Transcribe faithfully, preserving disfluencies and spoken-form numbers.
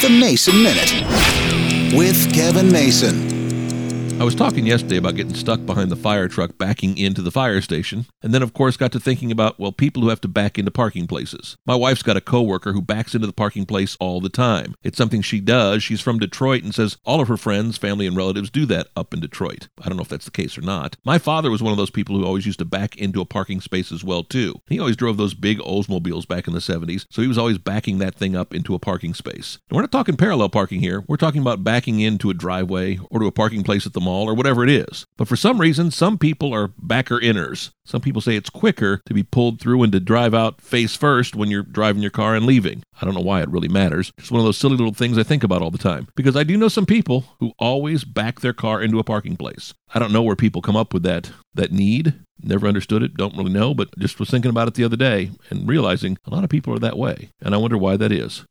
The Mason Minute with Kevin Mason. I was talking yesterday about getting stuck behind the fire truck backing into the fire station, and then of course got to thinking about, well, people who have to back into parking places. My wife's got a coworker who backs into the parking place all the time. It's something she does. She's from Detroit and says all of her friends, family, and relatives do that up in Detroit. I don't know if that's the case or not. My father was one of those people who always used to back into a parking space as well, too. He always drove those big Oldsmobiles back in the seventies, so he was always backing that thing up into a parking space. And we're not talking parallel parking here. We're talking about backing into a driveway or to a parking place at the mall or whatever it is. But for some reason, some people are backer-inners. Some people say it's quicker to be pulled through and to drive out face first when you're driving your car and leaving. I don't know why it really matters. It's one of those silly little things I think about all the time. Because I do know some people who always back their car into a parking place. I don't know where people come up with that, that need. Never understood it, don't really know, but just was thinking about it the other day and realizing a lot of people are that way. And I wonder why that is.